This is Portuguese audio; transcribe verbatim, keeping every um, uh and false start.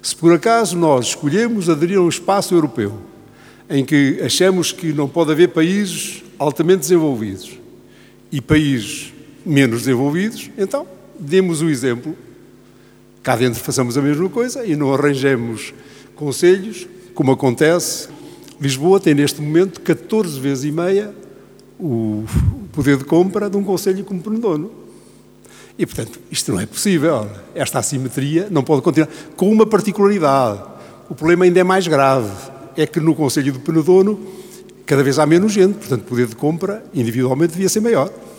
Se por acaso nós escolhemos aderir a um espaço europeu em que achamos que não pode haver países altamente desenvolvidos e países menos desenvolvidos, então demos o exemplo. Cá dentro façamos a mesma coisa e não arranjemos concelhos, como acontece. Lisboa tem neste momento catorze vezes e meia o poder de compra de um concelho como Penedono. E, portanto, isto não é possível. Esta assimetria não pode continuar. Com uma particularidade. O problema ainda é mais grave. É que no concelho de Penedono cada vez há menos gente. Portanto, o poder de compra individualmente devia ser maior.